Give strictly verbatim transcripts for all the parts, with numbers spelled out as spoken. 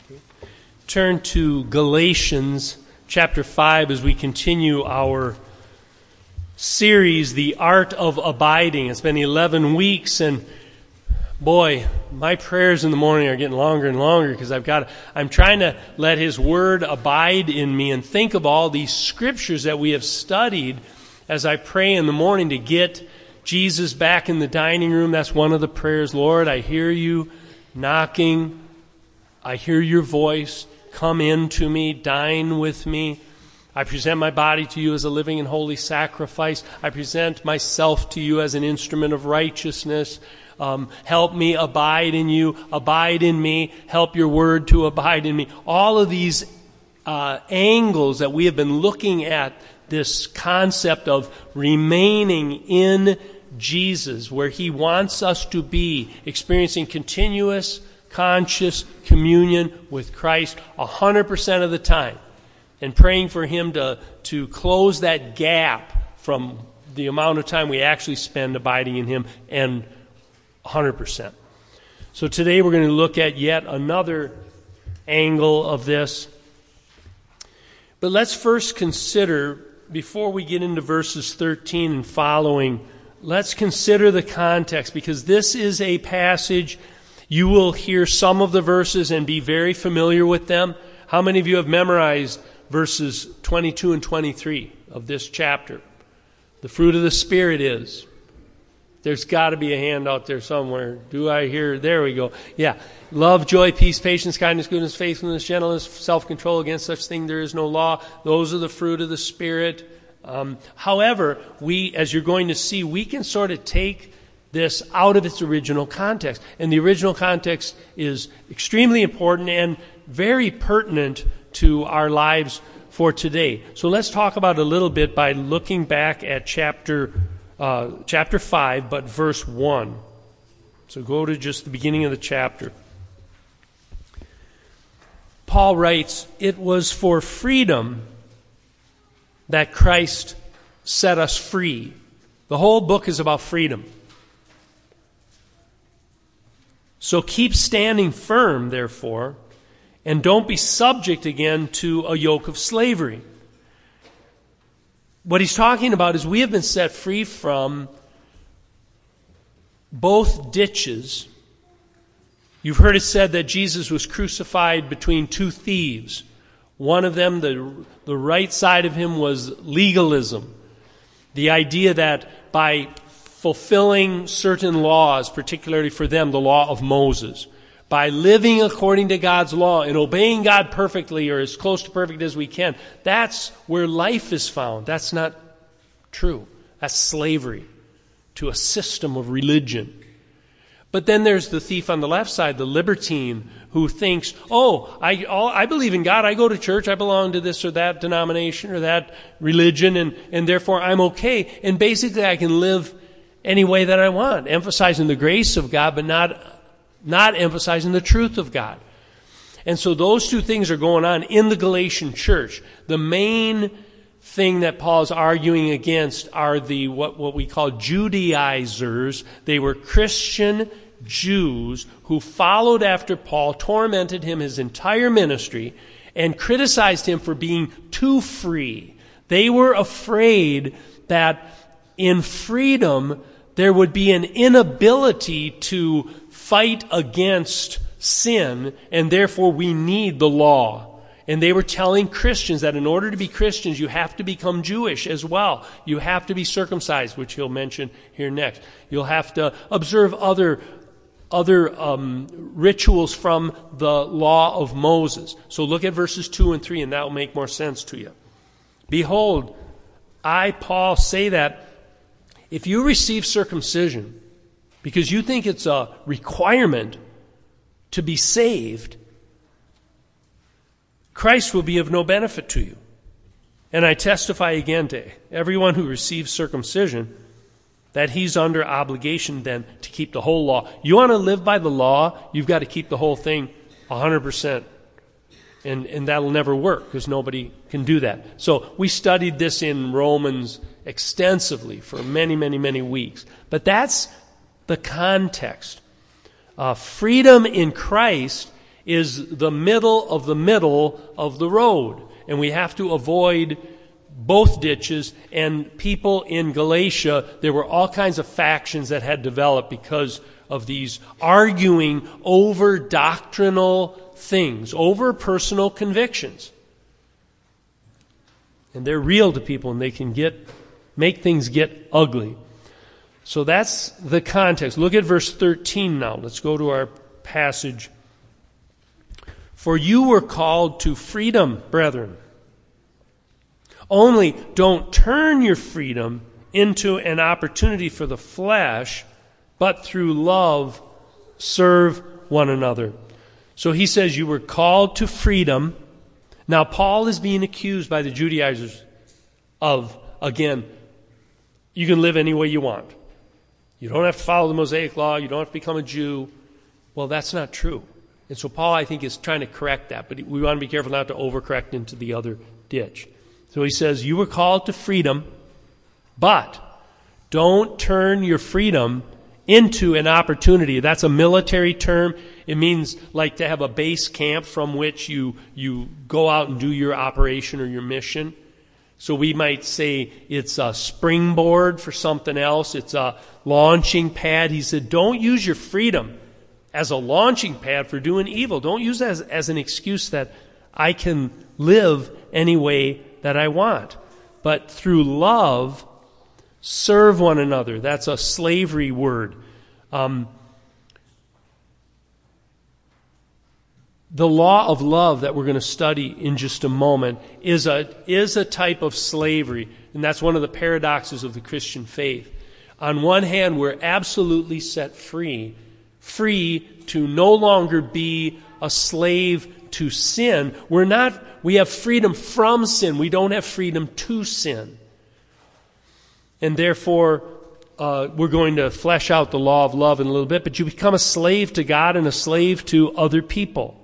Turn to Galatians chapter five as we continue our series, The Art of Abiding. It's been eleven weeks, and boy, my prayers in the morning are getting longer and longer because I've got, I'm trying to let His Word abide in me and think of all these scriptures that we have studied as I pray in the morning to get Jesus back in the dining room. That's one of the prayers. Lord, I hear you knocking. I hear your voice. Come into me. Dine with me. I present my body to you as a living and holy sacrifice. I present myself to you as an instrument of righteousness. Um, help me abide in you. Abide in me. Help your word to abide in me. All of these uh, angles that we have been looking at this concept of remaining in Jesus, where He wants us to be, experiencing continuous, conscious communion with Christ one hundred percent of the time, and praying for Him to, to close that gap from the amount of time we actually spend abiding in Him and one hundred percent. So today we're going to look at yet another angle of this. But let's first consider, before we get into verses thirteen and following, let's consider the context, because this is a passage. You will hear some of the verses and be very familiar with them. How many of you have memorized verses twenty-two and twenty-three of this chapter? The fruit of the Spirit is. There's got to be a hand out there somewhere. Do I hear? There we go. Yeah. Love, joy, peace, patience, kindness, goodness, faithfulness, gentleness, self-control. Against such thing there is no law. Those are the fruit of the Spirit. Um, however, we, as you're going to see, we can sort of take this out of its original context. And the original context is extremely important and very pertinent to our lives for today. So let's talk about it a little bit by looking back at chapter uh, chapter five, but verse one. So go to just the beginning of the chapter. Paul writes, "It was for freedom that Christ set us free." The whole book is about freedom. So keep standing firm, therefore, and don't be subject again to a yoke of slavery. What he's talking about is we have been set free from both ditches. You've heard it said that Jesus was crucified between two thieves. One of them, the, the right side of him, was legalism. The idea that by fulfilling certain laws, particularly for them, the law of Moses, by living according to God's law and obeying God perfectly, or as close to perfect as we can, that's where life is found. That's not true. That's slavery to a system of religion. But then there's the thief on the left side, the libertine, who thinks, oh, I, all, I believe in God, I go to church, I belong to this or that denomination or that religion, and, and therefore I'm okay. And basically I can live any way that I want, emphasizing the grace of God, but not, not emphasizing the truth of God. And so those two things are going on in the Galatian church. The main thing that Paul is arguing against are the what, what we call Judaizers. They were Christian Jews who followed after Paul, tormented him his entire ministry, and criticized him for being too free. They were afraid that in freedom there would be an inability to fight against sin, and therefore we need the law. And they were telling Christians that in order to be Christians, you have to become Jewish as well. You have to be circumcised, which he'll mention here next. You'll have to observe other other um, rituals from the law of Moses. So look at verses two and three, and that will make more sense to you. "Behold, I, Paul, say that if you receive circumcision because you think it's a requirement to be saved, Christ will be of no benefit to you. And I testify again to everyone who receives circumcision that he's under obligation then to keep the whole law." You want to live by the law, you've got to keep the whole thing one hundred percent. And, and that'll never work because nobody can do that. So we studied this in Romans extensively for many, many, many weeks. But that's the context. Uh, freedom in Christ is the middle of the middle of the road. And we have to avoid both ditches. And people in Galatia, there were all kinds of factions that had developed because of these arguing over doctrinal things, over personal convictions. And they're real to people, and they can get make things get ugly. So that's the context. Look at verse thirteen now. Let's go to our passage. For you were called to freedom, brethren. Only don't turn your freedom into an opportunity for the flesh, but through love serve one another. So he says you were called to freedom. Now Paul is being accused by the Judaizers of, again, you can live any way you want. You don't have to follow the Mosaic law. You don't have to become a Jew. Well, that's not true. And so Paul, I think, is trying to correct that. But we want to be careful not to overcorrect into the other ditch. So he says, you were called to freedom, but don't turn your freedom into an opportunity. That's a military term. It means like to have a base camp from which you, you go out and do your operation or your mission. So we might say it's a springboard for something else. It's a launching pad. He said, don't use your freedom as a launching pad for doing evil. Don't use that as, as an excuse that I can live any way that I want. But through love, serve one another. That's a slavery word. Um, the law of love that we're going to study in just a moment is a, is a type of slavery. And that's one of the paradoxes of the Christian faith. On one hand, we're absolutely set free. Free to no longer be a slave to sin. We're not, we have freedom from sin. We don't have freedom to sin. And therefore, uh, we're going to flesh out the law of love in a little bit, but you become a slave to God and a slave to other people.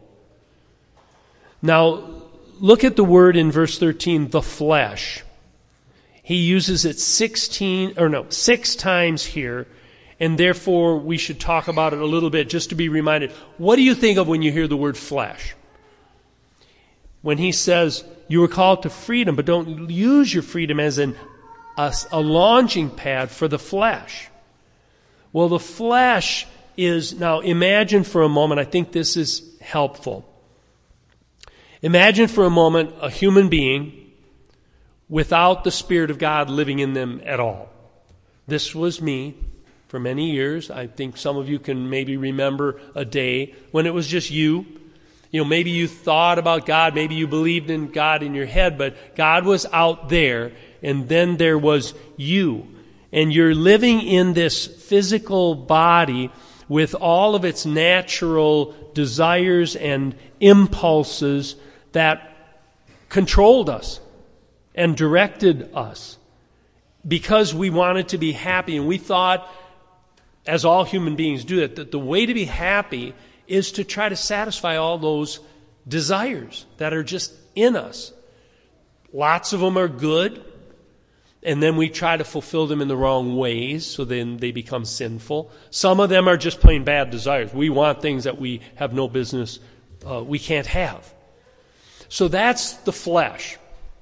Now, look at the word in verse thirteen, the flesh. He uses it sixteen, or no, six times here, and therefore we should talk about it a little bit just to be reminded. What do you think of when you hear the word flesh? When he says, you were called to freedom, but don't use your freedom as an, a, a launching pad for the flesh. Well, the flesh is, now imagine for a moment, I think this is helpful. Imagine for a moment a human being without the Spirit of God living in them at all. This was me for many years. I think some of you can maybe remember a day when it was just you. You know, maybe you thought about God, maybe you believed in God in your head, but God was out there, and then there was you. And you're living in this physical body with all of its natural desires and impulses that controlled us and directed us because we wanted to be happy. And we thought, as all human beings do, that the way to be happy is to try to satisfy all those desires that are just in us. Lots of them are good, and then we try to fulfill them in the wrong ways, so then they become sinful. Some of them are just plain bad desires. We want things that we have no business, uh, we can't have. So that's the flesh.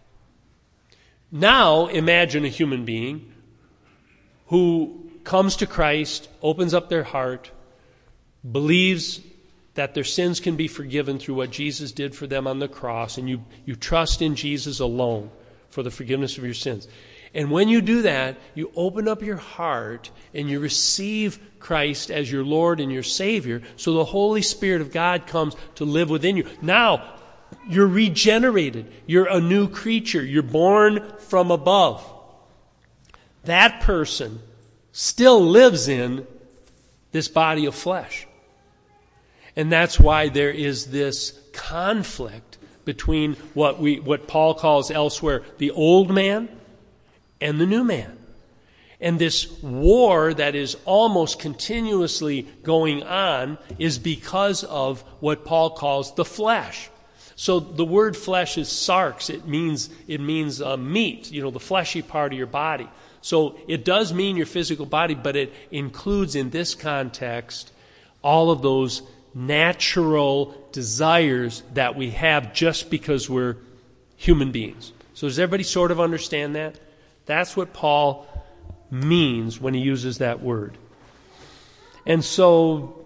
Now imagine a human being who comes to Christ, opens up their heart, believes that their sins can be forgiven through what Jesus did for them on the cross, and you, you trust in Jesus alone for the forgiveness of your sins. And when you do that, you open up your heart and you receive Christ as your Lord and your Savior, so the Holy Spirit of God comes to live within you. Now, you're regenerated. You're a new creature. You're born from above. That person still lives in this body of flesh. And that's why there is this conflict between what we what Paul calls elsewhere the old man and the new man. And this war that is almost continuously going on is because of what Paul calls the flesh. So the word flesh is sarx. It means it means uh, meat, you know, the fleshy part of your body. So it does mean your physical body, but it includes in this context all of those natural desires that we have just because we're human beings. So does everybody sort of understand that? That's what Paul means when he uses that word. And so,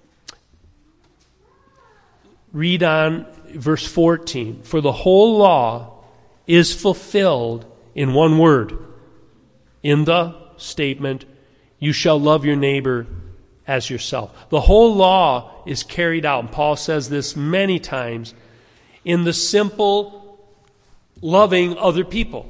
read on verse fourteen. For the whole law is fulfilled in one word, in the statement, you shall love your neighbor as yourself. The whole law is carried out, and Paul says this many times, in the simple loving other people.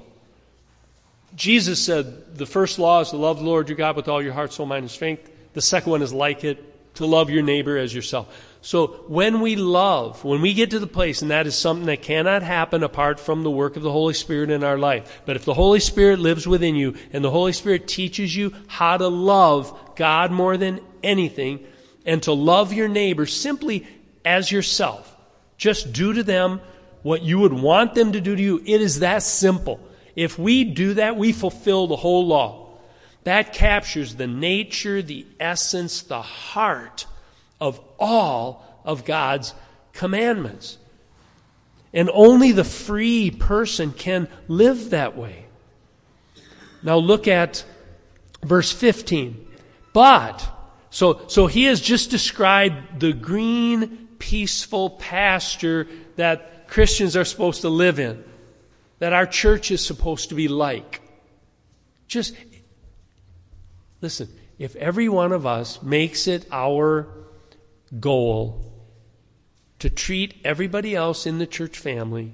Jesus said the first law is to love the Lord your God with all your heart, soul, mind, and strength. The second one is like it, to love your neighbor as yourself. So when we love, when we get to the place, and that is something that cannot happen apart from the work of the Holy Spirit in our life. But if the Holy Spirit lives within you, and the Holy Spirit teaches you how to love God more than anything, and to love your neighbor simply as yourself, just do to them what you would want them to do to you. It is that simple. If we do that, we fulfill the whole law. That captures the nature, the essence, the heart of all of God's commandments. And only the free person can live that way. Now look at verse fifteen. But, so, so he has just described the green, peaceful pasture that Christians are supposed to live in, that our church is supposed to be like. Just, listen, if every one of us makes it our goal to treat everybody else in the church family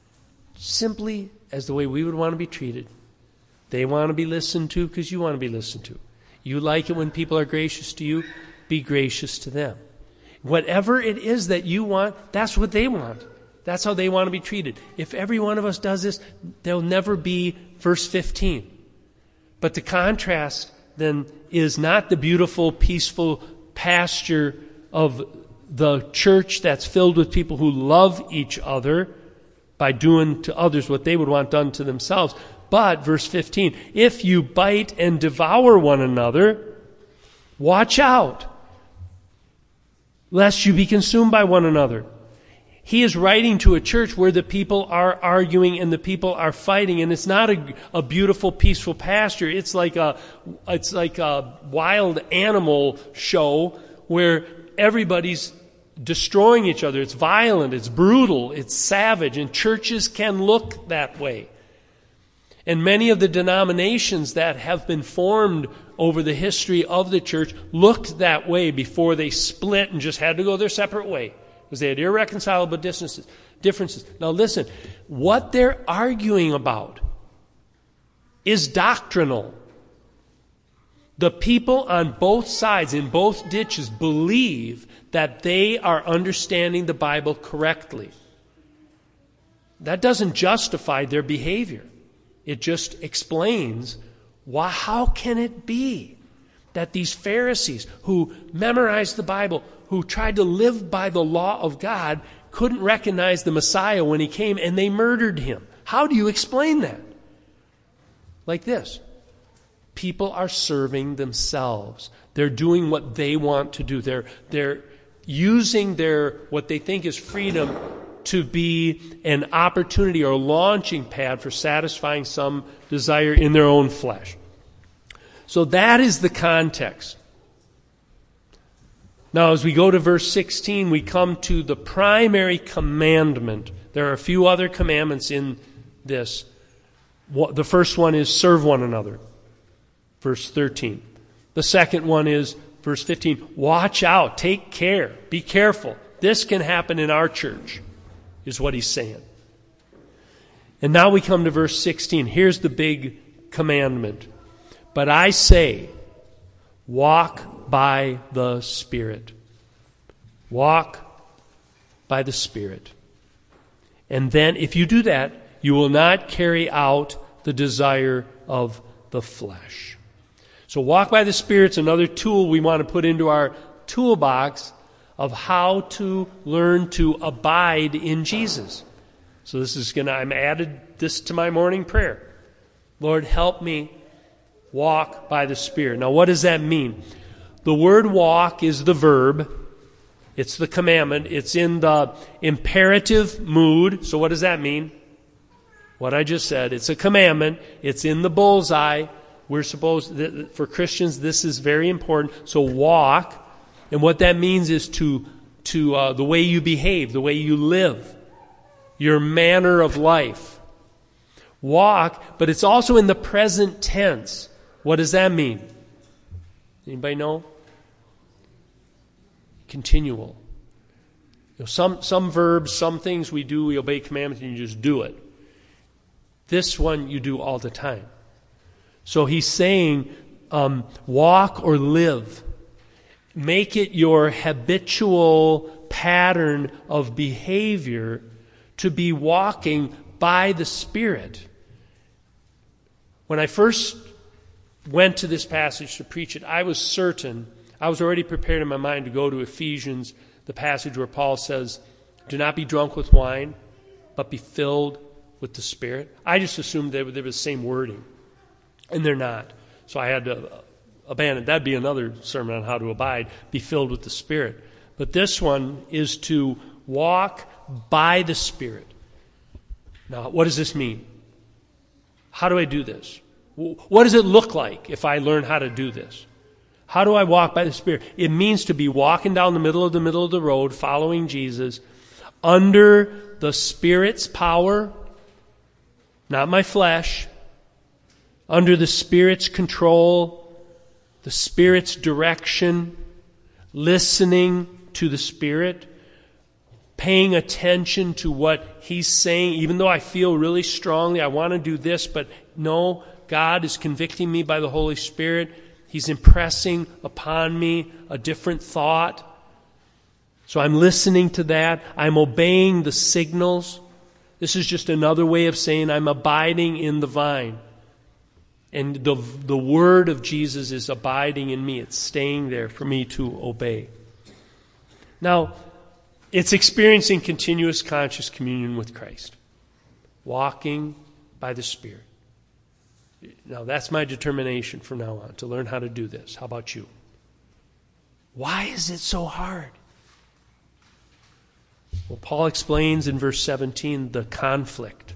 simply as the way we would want to be treated. They want to be listened to because you want to be listened to. You like it when people are gracious to you, be gracious to them. Whatever it is that you want, that's what they want. That's how they want to be treated. If every one of us does this, there'll never be verse fifteen. But the contrast then is not the beautiful, peaceful pasture of the church that's filled with people who love each other by doing to others what they would want done to themselves. But, verse fifteen, if you bite and devour one another, watch out, lest you be consumed by one another. He is writing to a church where the people are arguing and the people are fighting, and it's not a, a beautiful, peaceful pasture. It's like a, it's like a wild animal show where everybody's destroying each other. It's violent, it's brutal, it's savage, and churches can look that way. And many of the denominations that have been formed over the history of the church looked that way before they split and just had to go their separate way because they had irreconcilable differences. differences. Now listen, what they're arguing about is doctrinal. The people on both sides, in both ditches, believe that they are understanding the Bible correctly. That doesn't justify their behavior. It just explains why, how can it be that these Pharisees who memorized the Bible, who tried to live by the law of God, couldn't recognize the Messiah when he came and they murdered him? How do you explain that? Like this. People are serving themselves. They're doing what they want to do. They're, they're using their, what they think is freedom to be an opportunity or a launching pad for satisfying some desire in their own flesh. So that is the context. Now, as we go to verse sixteen, we come to the primary commandment. There are a few other commandments in this. The first one is serve one another, verse thirteen. The second one is, verse fifteen, watch out, take care, be careful. This can happen in our church, is what he's saying. And now we come to verse sixteen. Here's the big commandment. But I say, walk by the Spirit. Walk by the Spirit. And then, if you do that, you will not carry out the desire of the flesh. So walk by the Spirit's another tool we want to put into our toolbox of how to learn to abide in Jesus. So this is going to, I'm added this to my morning prayer. Lord, help me walk by the Spirit. Now, what does that mean? The word walk is the verb, It's the commandment. It's in the imperative mood. So what does that mean? What I just said. It's a commandment. It's in the bullseye. We're supposed, for Christians, this is very important. So walk. And what that means is to, to uh, the way you behave, the way you live, your manner of life. Walk, but it's also in the present tense. What does that mean? Anybody know? Continual. You know, some some verbs, some things we do, we obey commandments and you just do it. This one you do all the time. So he's saying, um, walk or live. Make it your habitual pattern of behavior to be walking by the Spirit. When I first went to this passage to preach it, I was certain, I was already prepared in my mind to go to Ephesians, the passage where Paul says, do not be drunk with wine, but be filled with the Spirit. I just assumed they were, they were the same wording, and they're not. So I had to abandon. That'd be another sermon on how to abide, be filled with the Spirit. But this one is to walk by the Spirit. Now, what does this mean? How do I do this? What does it look like if I learn how to do this? How do I walk by the Spirit? It means to be walking down the middle of the middle of the road, following Jesus, under the Spirit's power, not my flesh, under the Spirit's control, the Spirit's direction, listening to the Spirit, paying attention to what He's saying, even though I feel really strongly, I want to do this, but no, God is convicting me by the Holy Spirit. He's impressing upon me a different thought. So I'm listening to that. I'm obeying the signals. This is just another way of saying I'm abiding in the vine. And the, the word of Jesus is abiding in me. It's staying there for me to obey. Now, it's experiencing continuous conscious communion with Christ. Walking by the Spirit. Now, that's my determination from now on, to learn how to do this. How about you? Why is it so hard? Well, Paul explains in verse seventeen the conflict.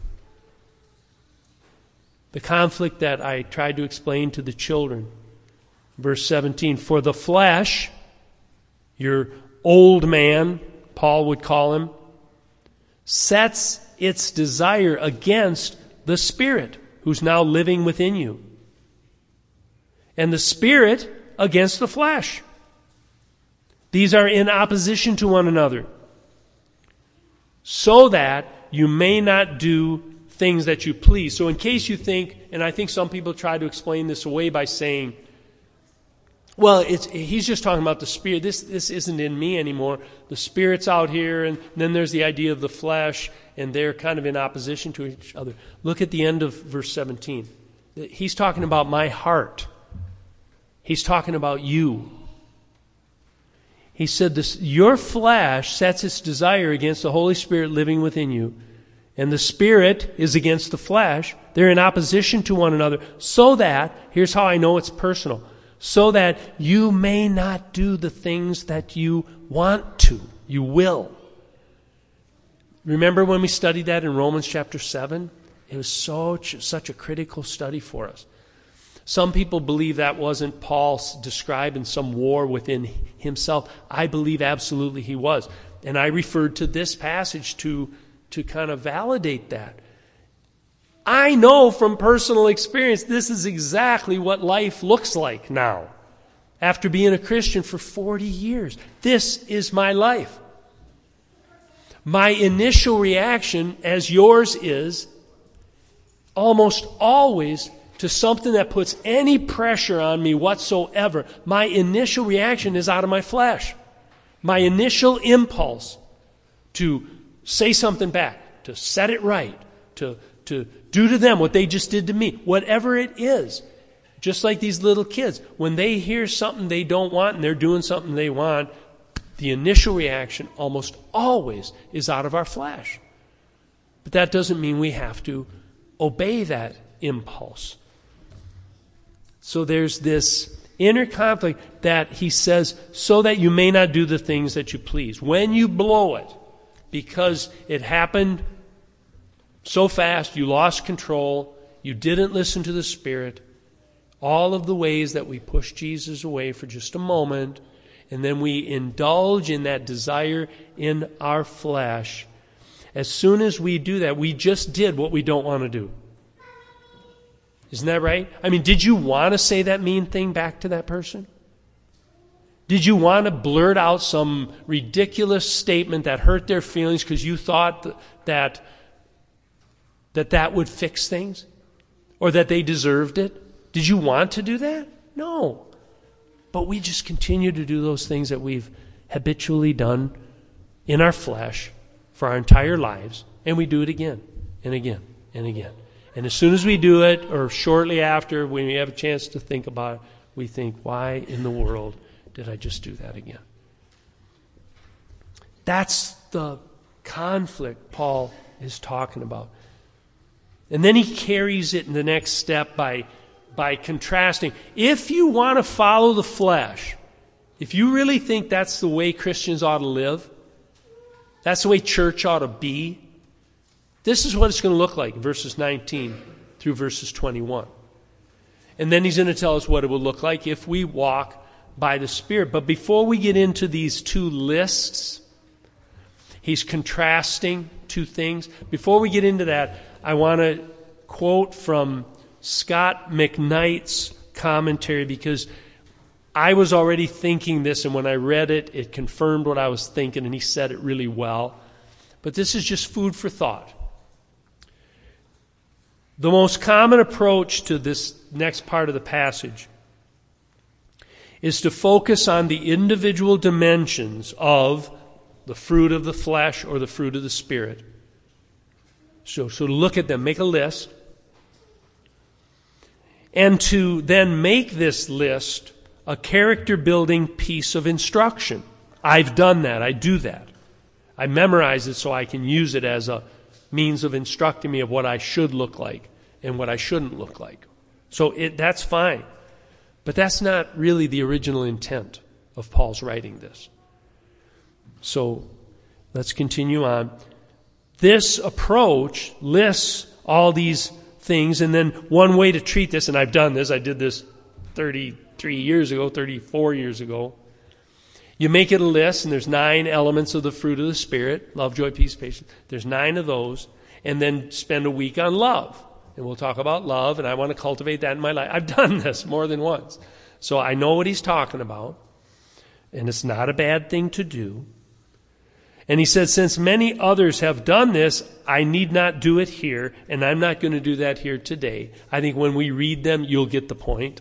The conflict that I tried to explain to the children. Verse seventeen, for the flesh, your old man, Paul would call him, sets its desire against the Spirit, who's now living within you. And the Spirit against the flesh. These are in opposition to one another, so that you may not do things that you please. So in case you think, and I think some people try to explain this away by saying, well, it's, he's just talking about the Spirit. This, this isn't in me anymore. The Spirit's out here, and then there's the idea of the flesh, and they're kind of in opposition to each other. Look at the end of verse seventeen. He's talking about my heart. He's talking about you. He said, this, your flesh sets its desire against the Holy Spirit living within you, and the Spirit is against the flesh. They're in opposition to one another, so that, here's how I know it's personal, so that you may not do the things that you want to. You will. Remember when we studied that in Romans chapter seven? It was so, such a critical study for us. Some people believe that wasn't Paul describing some war within himself. I believe absolutely he was. And I referred to this passage to, to kind of validate that. I know from personal experience this is exactly what life looks like now. After being a Christian for forty years. This is my life. My initial reaction, as yours is, almost always to something that puts any pressure on me whatsoever, my initial reaction is out of my flesh. My initial impulse to say something back, to set it right, to, to do to them what they just did to me, whatever it is. Just like these little kids, when they hear something they don't want and they're doing something they want, the initial reaction almost always is out of our flesh. But that doesn't mean we have to obey that impulse. So there's this inner conflict that he says, so that you may not do the things that you please. When you blow it, because it happened so fast, you lost control, you didn't listen to the Spirit, all of the ways that we push Jesus away for just a moment, and then we indulge in that desire in our flesh. As soon as we do that, we just did what we don't want to do. Isn't that right? I mean, did you want to say that mean thing back to that person? Did you want to blurt out some ridiculous statement that hurt their feelings because you thought that, that that would fix things? Or that they deserved it? Did you want to do that? No. But we just continue to do those things that we've habitually done in our flesh for our entire lives, and we do it again and again and again. And as soon as we do it, or shortly after, when we have a chance to think about it, we think, why in the world did I just do that again? That's the conflict Paul is talking about. And then he carries it in the next step by, by contrasting. If you want to follow the flesh, if you really think that's the way Christians ought to live, that's the way church ought to be, this is what it's going to look like, verses nineteen through verses twenty-one. And then he's going to tell us what it will look like if we walk by the Spirit. But before we get into these two lists, he's contrasting two things. Before we get into that, I want to quote from Scott McKnight's commentary, because I was already thinking this, and when I read it, it confirmed what I was thinking, and he said it really well. But this is just food for thought. The most common approach to this next part of the passage is to focus on the individual dimensions of the fruit of the flesh or the fruit of the Spirit. So, so look at them, make a list, and to then make this list a character-building piece of instruction. I've done that. I do that. I memorize it so I can use it as a means of instructing me of what I should look like and what I shouldn't look like. So it, that's fine. But that's not really the original intent of Paul's writing this. So let's continue on. This approach lists all these things, and then one way to treat this, and I've done this, I did this thirty-three years ago, thirty-four years ago. You make it a list, and there's nine elements of the fruit of the Spirit, love, joy, peace, patience. There's nine of those, and then spend a week on love. And we'll talk about love, and I want to cultivate that in my life. I've done this more than once. So I know what he's talking about, and it's not a bad thing to do. And he said, since many others have done this, I need not do it here, and I'm not going to do that here today. I think when we read them, you'll get the point.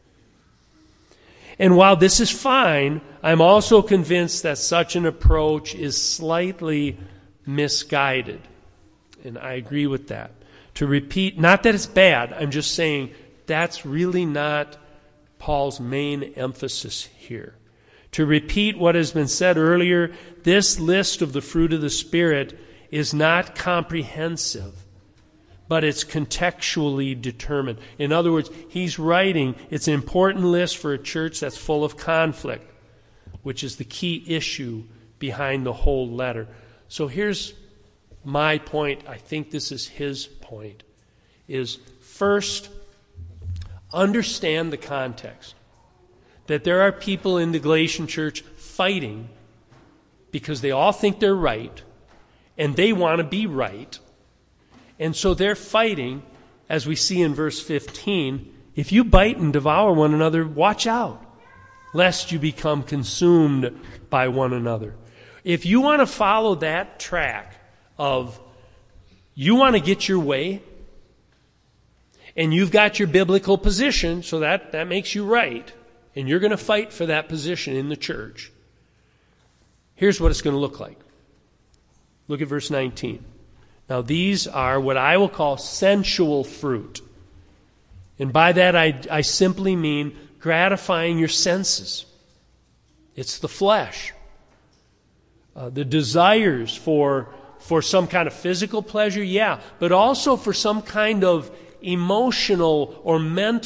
And while this is fine, I'm also convinced that such an approach is slightly misguided. And I agree with that. To repeat, not that it's bad, I'm just saying that's really not Paul's main emphasis here. To repeat what has been said earlier, this list of the fruit of the Spirit is not comprehensive, but it's contextually determined. In other words, he's writing, it's an important list for a church that's full of conflict, which is the key issue behind the whole letter. So here's my point. I think this is his point, is first, understand the context. That there are people in the Galatian church fighting because they all think they're right, and they want to be right. And so they're fighting, as we see in verse fifteen, if you bite and devour one another, watch out, lest you become consumed by one another. If you want to follow that track of you want to get your way, and you've got your biblical position, so that, that makes you right, and you're going to fight for that position in the church, here's what it's going to look like. Look at verse nineteen. Now these are what I will call sensual fruit. And by that I, I simply mean gratifying your senses. It's the flesh. Uh, the desires for, for some kind of physical pleasure, yeah, but also for some kind of emotional or mental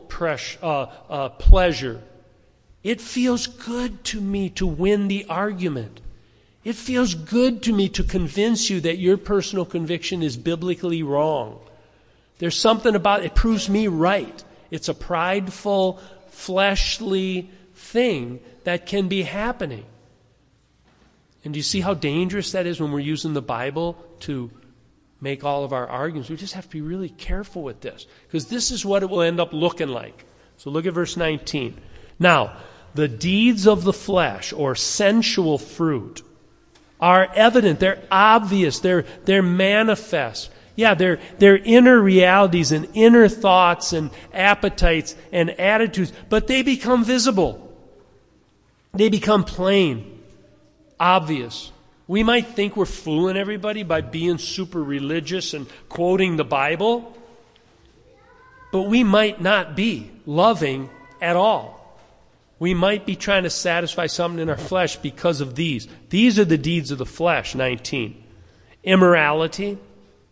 pres- uh, uh, pleasure. It feels good to me to win the argument. It feels good to me to convince you that your personal conviction is biblically wrong. There's something about it, it proves me right. It's a prideful, fleshly thing that can be happening. And do you see how dangerous that is when we're using the Bible to make all of our arguments? We just have to be really careful with this, because this is what it will end up looking like. So look at verse nineteen. Now, the deeds of the flesh, or sensual fruit, are evident. They're obvious. They're, they're manifest. Yeah, they're, they're inner realities and inner thoughts and appetites and attitudes, but they become visible. They become plain, obvious. We might think we're fooling everybody by being super religious and quoting the Bible, but we might not be loving at all. We might be trying to satisfy something in our flesh because of these. These are the deeds of the flesh, nineteen. Immorality,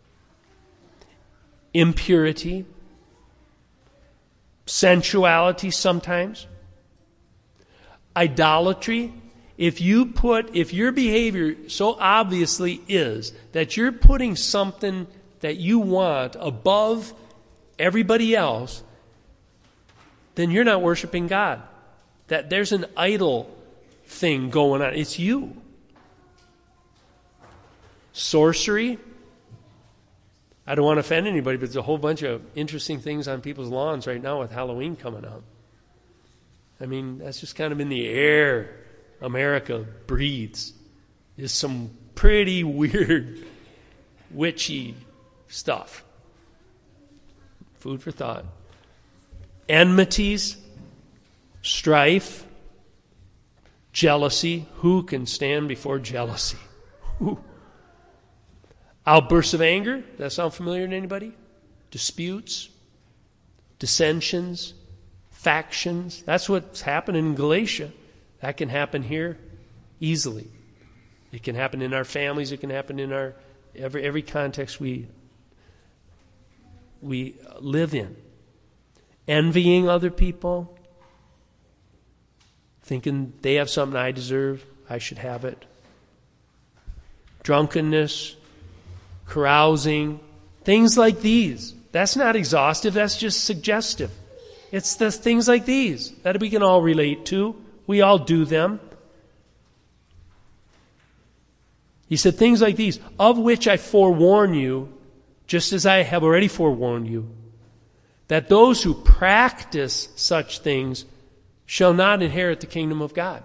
impurity, sensuality sometimes, idolatry. If you put, if your behavior so obviously is that you're putting something that you want above everybody else, then you're not worshiping God. That there's an idol thing going on. It's you. Sorcery. I don't want to offend anybody, but there's a whole bunch of interesting things on people's lawns right now with Halloween coming up. I mean, that's just kind of in the air. America breathes. There's some pretty weird, witchy stuff. Food for thought. Enmities, strife, jealousy. Who can stand before jealousy? Who? Outbursts of anger. Does that sound familiar to anybody? Disputes, dissensions, factions. That's what's happening in Galatia. That can happen here easily. It can happen in our families. It can happen in our every every context we we live in. Envying other people, thinking they have something I deserve, I should have it. Drunkenness, carousing, things like these. That's not exhaustive. That's just suggestive. It's the things like these that we can all relate to. We all do them. He said, things like these, of which I forewarn you, just as I have already forewarned you, that those who practice such things shall not inherit the kingdom of God.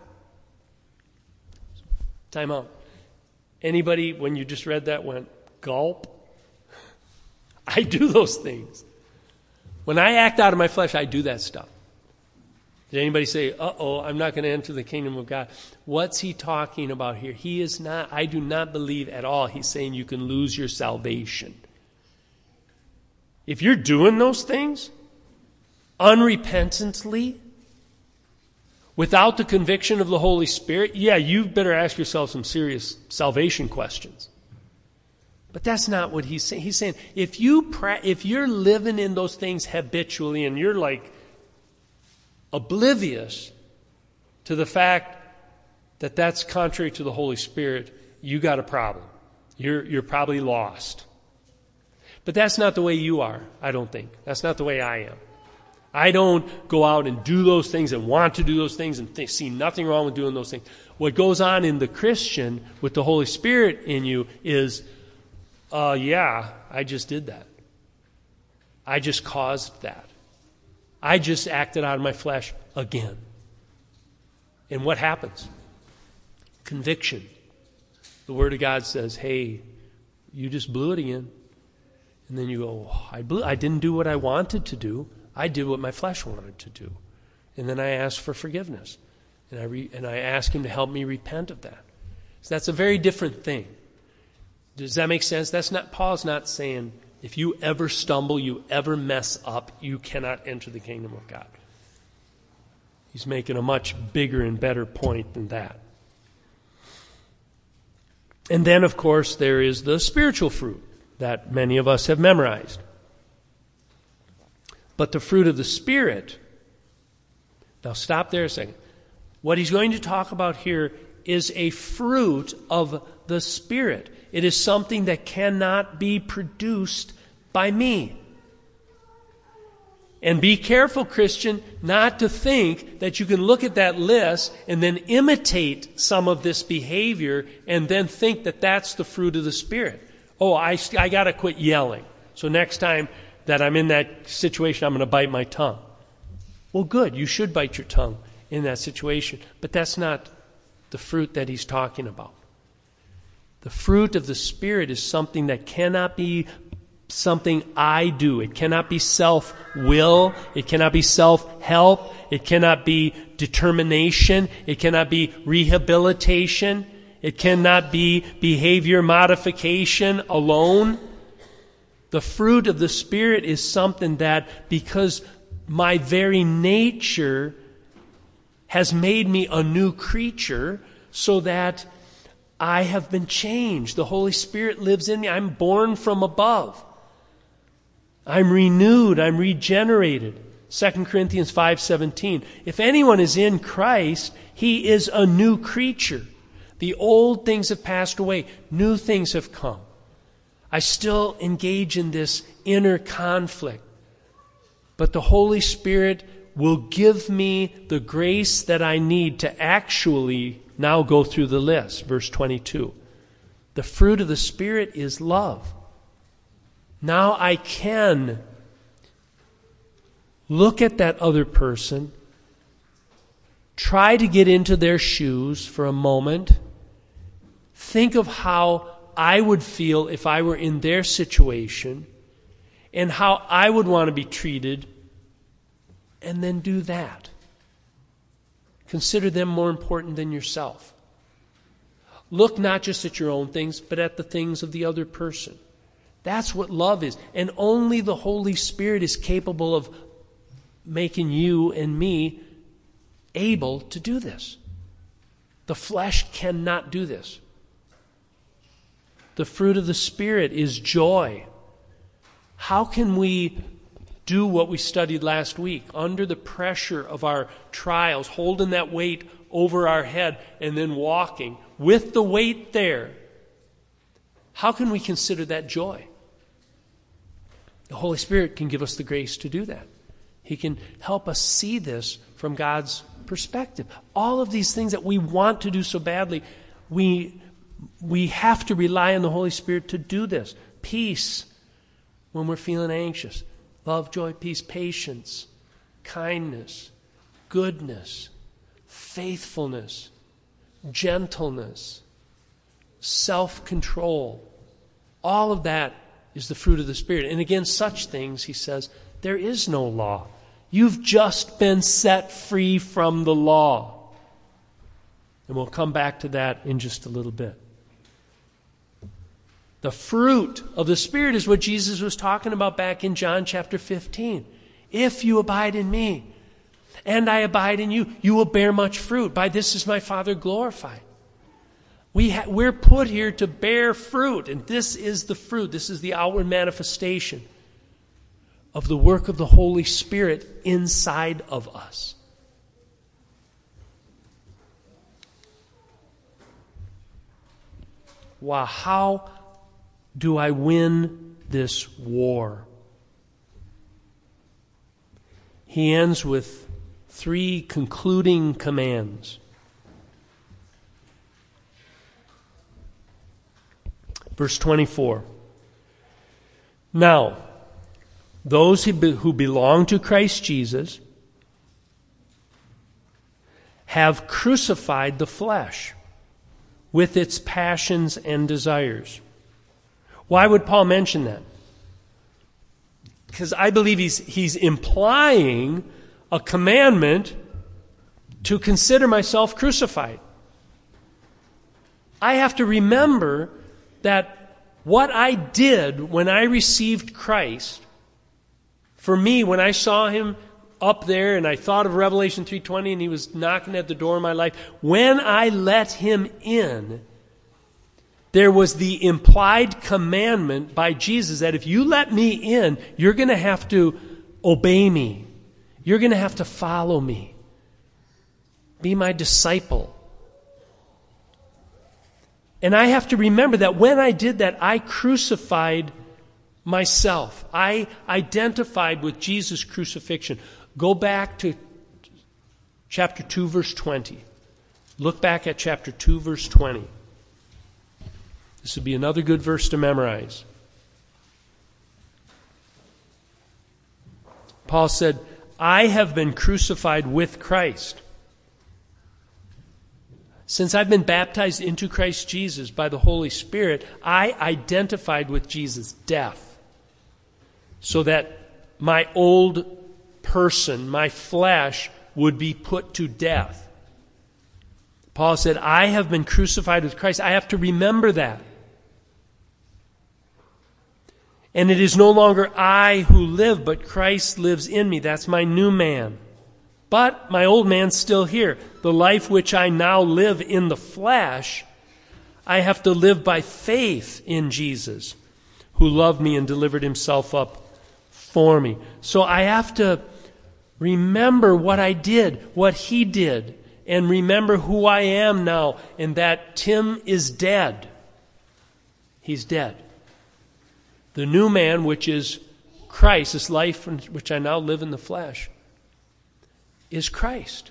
Time out. Anybody, when you just read that, went, gulp? I do those things. When I act out of my flesh, I do that stuff. Did anybody say, uh-oh, I'm not going to enter the kingdom of God? What's he talking about here? He is not, I do not believe at all he's saying you can lose your salvation. If you're doing those things unrepentantly, without the conviction of the Holy Spirit, yeah, you better ask yourself some serious salvation questions. But that's not what he's saying. He's saying if you pra- if you're living in those things habitually and you're like oblivious to the fact that that's contrary to the Holy Spirit, you got a problem. You're you're probably lost. But that's not the way you are, I don't think. That's not the way I am. I don't go out and do those things and want to do those things and th- see nothing wrong with doing those things. What goes on in the Christian with the Holy Spirit in you is, uh, yeah, I just did that. I just caused that. I just acted out of my flesh again. And what happens? Conviction. The Word of God says, hey, you just blew it again. And then you go, oh, I blew, I didn't do what I wanted to do. I did what my flesh wanted to do. And then I ask for forgiveness. And I re, and I ask him to help me repent of that. So that's a very different thing. Does that make sense? That's not, Paul's not saying if you ever stumble, you ever mess up, you cannot enter the kingdom of God. He's making a much bigger and better point than that. And then, of course, there is the spiritual fruit that many of us have memorized. But the fruit of the Spirit, now stop there a second. What he's going to talk about here is a fruit of the Spirit. It is something that cannot be produced by me. And be careful, Christian, not to think that you can look at that list and then imitate some of this behavior and then think that that's the fruit of the Spirit. Oh, I, I got to quit yelling. So next time that I'm in that situation, I'm going to bite my tongue. Well, good. You should bite your tongue in that situation. But that's not the fruit that he's talking about. The fruit of the Spirit is something that cannot be something I do. It cannot be self-will. It cannot be self-help. It cannot be determination. It cannot be rehabilitation. It cannot be behavior modification alone. The fruit of the Spirit is something that, because my very nature has made me a new creature, so that I have been changed. The Holy Spirit lives in me. I'm born from above. I'm renewed. I'm regenerated. Second Corinthians five seventeen. If anyone is in Christ, he is a new creature. The old things have passed away. New things have come. I still engage in this inner conflict. But the Holy Spirit will give me the grace that I need to actually now go through the list. Verse twenty-two. The fruit of the Spirit is love. Now I can look at that other person, try to get into their shoes for a moment, think of how I would feel if I were in their situation, and how I would want to be treated, and then do that. Consider them more important than yourself. Look not just at your own things, but at the things of the other person. That's what love is. And only the Holy Spirit is capable of making you and me able to do this. The flesh cannot do this. The fruit of the Spirit is joy. How can we do what we studied last week under the pressure of our trials, holding that weight over our head and then walking with the weight there? How can we consider that joy? The Holy Spirit can give us the grace to do that. He can help us see this from God's perspective. All of these things that we want to do so badly, we, we have to rely on the Holy Spirit to do this. Peace when we're feeling anxious. Love, joy, peace, patience, kindness, goodness, faithfulness, gentleness, self-control. All of that is the fruit of the Spirit. And against such things, he says, there is no law. You've just been set free from the law. And we'll come back to that in just a little bit. The fruit of the Spirit is what Jesus was talking about back in John chapter fifteen. If you abide in me, and I abide in you, you will bear much fruit. By this is my Father glorified. We ha- we're put here to bear fruit, and this is the fruit. This is the outward manifestation of the work of the Holy Spirit inside of us. Wow, how do I win this war? He ends with three concluding commands. Verse twenty-four. Now, those who, be, who belong to Christ Jesus have crucified the flesh with its passions and desires. Why would Paul mention that? Because I believe he's, he's implying a commandment to consider myself crucified. I have to remember that what I did when I received Christ, for me, when I saw him up there and I thought of Revelation three twenty and he was knocking at the door of my life, when I let him in, there was the implied commandment by Jesus that if you let me in, you're going to have to obey me. You're going to have to follow me. Be my disciple. And I have to remember that when I did that, I crucified myself. I identified with Jesus' crucifixion. Go back to chapter two, verse twenty. Look back at chapter two, verse twenty. This would be another good verse to memorize. Paul said, I have been crucified with Christ. Since I've been baptized into Christ Jesus by the Holy Spirit, I identified with Jesus' death. So that my old person, my flesh, would be put to death. Paul said, I have been crucified with Christ. I have to remember that. And it is no longer I who live, but Christ lives in me. That's my new man. But my old man's still here. The life which I now live in the flesh, I have to live by faith in Jesus, who loved me and delivered himself up for me. So I have to remember what I did, what he did, and remember who I am now, and that Tim is dead. He's dead. The new man, which is Christ, this life in which I now live in the flesh, is Christ.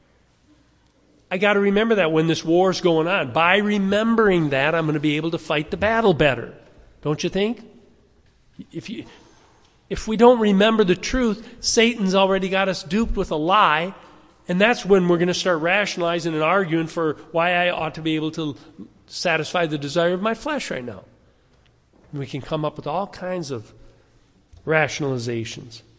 I got to remember that when this war's going on. By remembering that, I'm going to be able to fight the battle better. Don't you think? If you, if we don't remember the truth, Satan's already got us duped with a lie, and that's when we're going to start rationalizing and arguing for why I ought to be able to satisfy the desire of my flesh right now. And we can come up with all kinds of rationalizations.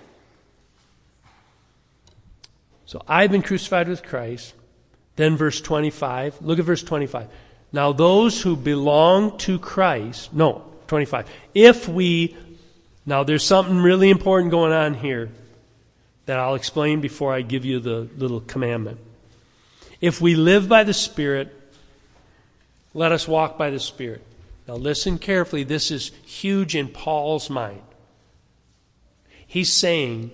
So I've been crucified with Christ. Then verse twenty-five. Look at verse twenty-five. Now those who belong to Christ, no, twenty-five. If we, now there's something really important going on here that I'll explain before I give you the little commandment. If we live by the Spirit, let us walk by the Spirit. Now listen carefully. This is huge in Paul's mind. He's saying,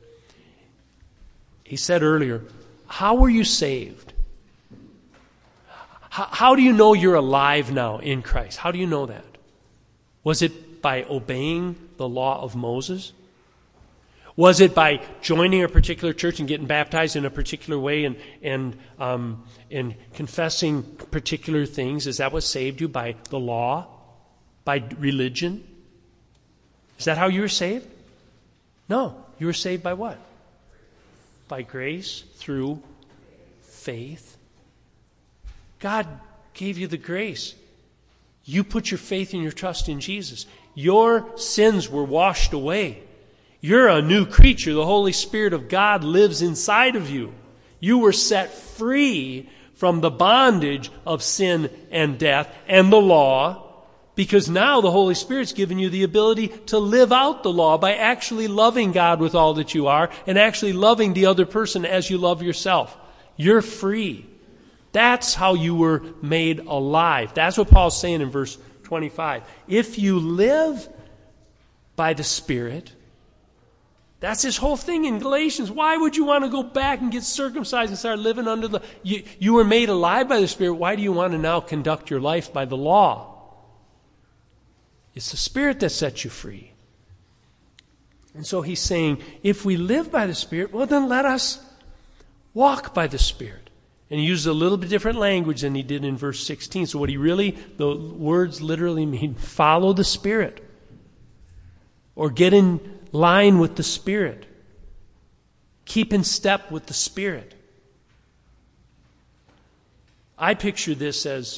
he said earlier, how were you saved? How, how do you know you're alive now in Christ? How do you know that? Was it by obeying the law of Moses? Was it by joining a particular church and getting baptized in a particular way and and um, and confessing particular things? Is that what saved you? By the law? By religion? Is that how you were saved? No. You were saved by what? By grace through faith. God gave you the grace. You put your faith and your trust in Jesus. Your sins were washed away. You're a new creature. The Holy Spirit of God lives inside of you. You were set free from the bondage of sin and death and the law, because now the Holy Spirit's given you the ability to live out the law by actually loving God with all that you are and actually loving the other person as you love yourself. You're free. That's how you were made alive. That's what Paul's saying in verse twenty-five. If you live by the Spirit, that's his whole thing in Galatians. Why would you want to go back and get circumcised and start living under the... You, you were made alive by the Spirit. Why do you want to now conduct your life by the law? It's the Spirit that sets you free. And so he's saying, if we live by the Spirit, well then let us walk by the Spirit. And he uses a little bit different language than he did in verse sixteen. So what he really, the words literally mean, follow the Spirit. Or get in line with the Spirit. Keep in step with the Spirit. I picture this as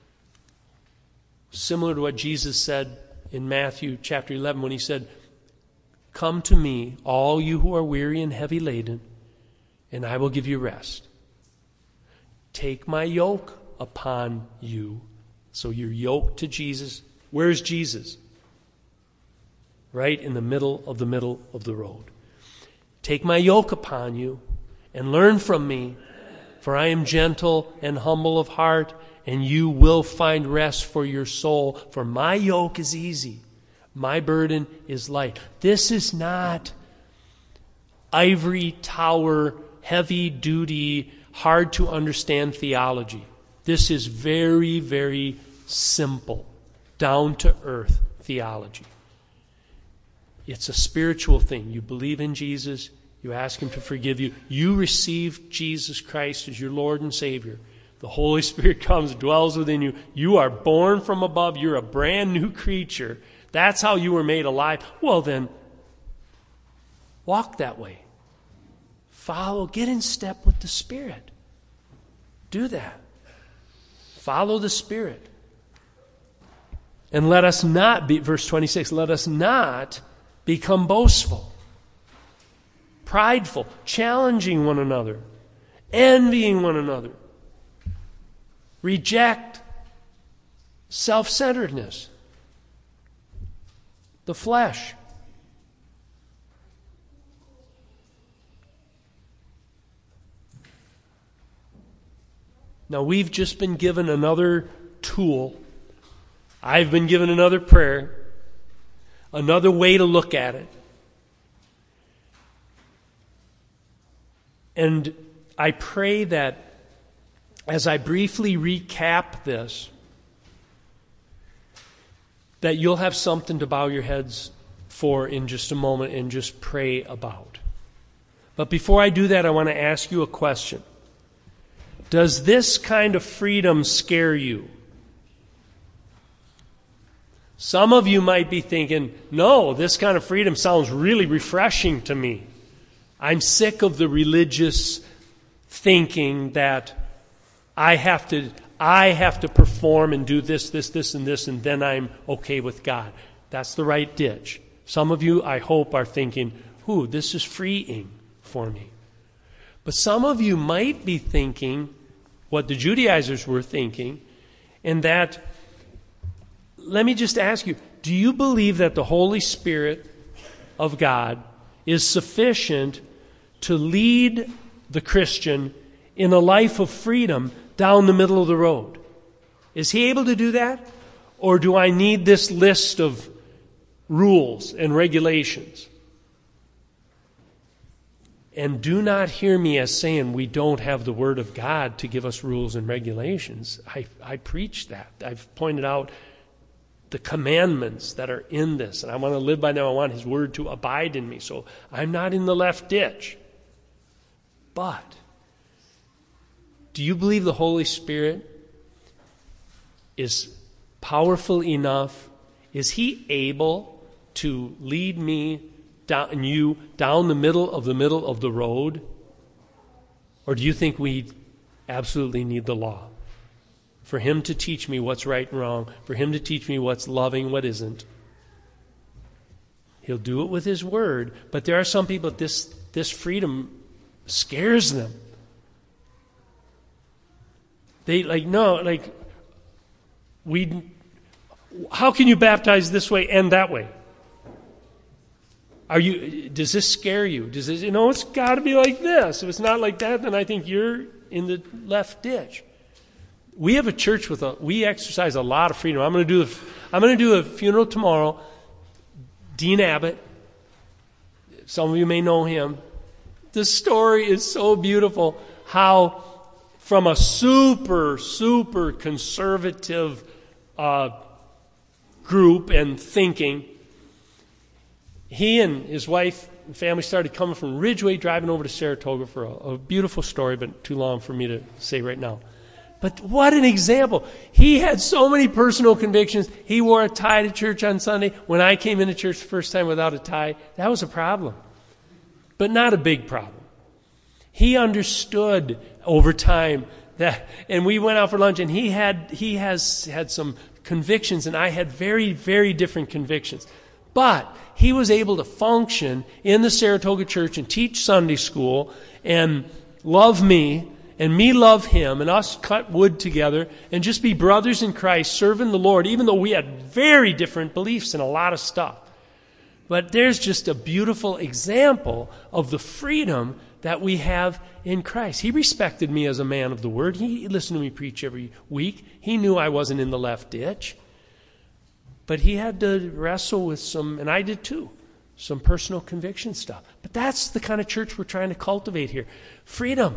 similar to what Jesus said in Matthew chapter eleven when he said, come to me, all you who are weary and heavy laden, and I will give you rest. Take my yoke upon you. So you're yoked to Jesus. Where's Jesus? Right in the middle of the middle of the road. Take my yoke upon you and learn from me, for I am gentle and humble of heart, and you will find rest for your soul. For my yoke is easy, my burden is light. This is not ivory tower, heavy-duty, hard-to-understand theology. This is very, very simple, down-to-earth theology. It's a spiritual thing. You believe in Jesus. You ask Him to forgive you. You receive Jesus Christ as your Lord and Savior. The Holy Spirit comes, dwells within you. You are born from above. You're a brand new creature. That's how you were made alive. Well, then, walk that way. Follow, get in step with the Spirit. Do that. Follow the Spirit. And let us not be, verse twenty-six, let us not become boastful, prideful, challenging one another, envying one another. Reject self-centeredness, the flesh. Now, we've just been given another tool. I've been given another prayer, another way to look at it. And I pray that as I briefly recap this, that you'll have something to bow your heads for in just a moment and just pray about. But before I do that, I want to ask you a question. Does this kind of freedom scare you? Some of you might be thinking, no, this kind of freedom sounds really refreshing to me. I'm sick of the religious thinking that I have to I have to perform and do this, this, this, and this, and then I'm okay with God. That's the right ditch. Some of you, I hope, are thinking, ooh, this is freeing for me. But some of you might be thinking what the Judaizers were thinking, and that, let me just ask you, do you believe that the Holy Spirit of God is sufficient to lead the Christian in a life of freedom down the middle of the road? Is He able to do that? Or do I need this list of rules and regulations? And do not hear me as saying we don't have the Word of God to give us rules and regulations. I, I preach that. I've pointed out the commandments that are in this, and I want to live by them. I want His Word to abide in me, so I'm not in the left ditch. But do you believe the Holy Spirit is powerful enough? Is He able to lead me down, and you down the middle of the middle of the road? Or do you think we absolutely need the law? For Him to teach me what's right and wrong, for Him to teach me what's loving, what isn't. He'll do it with His Word, but there are some people that this, this freedom scares them. They like, no, like, we, how can you baptize this way and that way? Are you, does this scare you? Does this, you know, it's got to be like this. If it's not like that, then I think you're in the left ditch. We have a church with a, we exercise a lot of freedom. I'm going to do a, I'm going to do a funeral tomorrow. Dean Abbott, some of you may know him. The story is so beautiful how from a super, super conservative uh, group and thinking, he and his wife and family started coming from Ridgeway, driving over to Saratoga for a, a beautiful story, but too long for me to say right now. But what an example. He had so many personal convictions. He wore a tie to church on Sunday. When I came into church the first time without a tie, that was a problem. But not a big problem. He understood over time that, and we went out for lunch, and he had he has had some convictions, and I had very, very different convictions. But he was able to function in the Saratoga church and teach Sunday school and love me and me love him and us cut wood together and just be brothers in Christ serving the Lord, even though we had very different beliefs in a lot of stuff. But there's just a beautiful example of the freedom that we have in Christ. He respected me as a man of the Word. He listened to me preach every week. He knew I wasn't in the left ditch. But he had to wrestle with some, and I did too, some personal conviction stuff. But that's the kind of church we're trying to cultivate here. Freedom.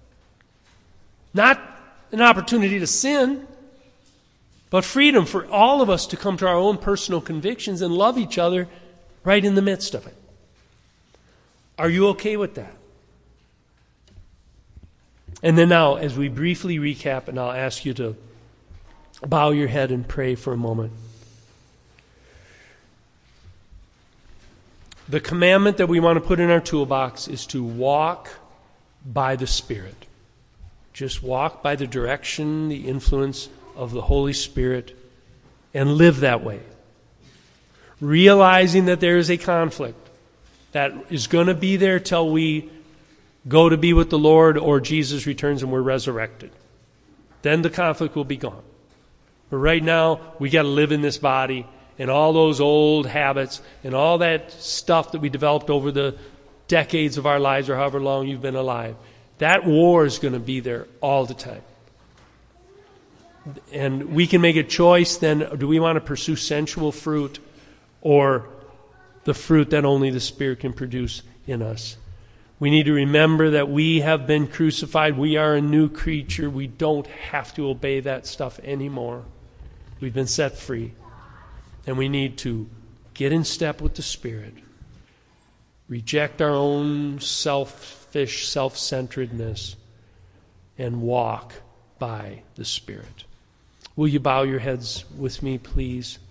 Not an opportunity to sin, but freedom for all of us to come to our own personal convictions and love each other right in the midst of it. Are you okay with that? And then now, as we briefly recap, and I'll ask you to bow your head and pray for a moment. The commandment that we want to put in our toolbox is to walk by the Spirit. Just walk by the direction, the influence of the Holy Spirit, and live that way. Realizing that there is a conflict that is going to be there till we go to be with the Lord or Jesus returns and we're resurrected. Then the conflict will be gone. But right now, we got to live in this body, and all those old habits and all that stuff that we developed over the decades of our lives or however long you've been alive. That war is going to be there all the time. And we can make a choice then, do we want to pursue sensual fruit or the fruit that only the Spirit can produce in us? We need to remember that we have been crucified. We are a new creature. We don't have to obey that stuff anymore. We've been set free. And we need to get in step with the Spirit. Reject our own selfish self-centeredness and walk by the Spirit. Will you bow your heads with me, please?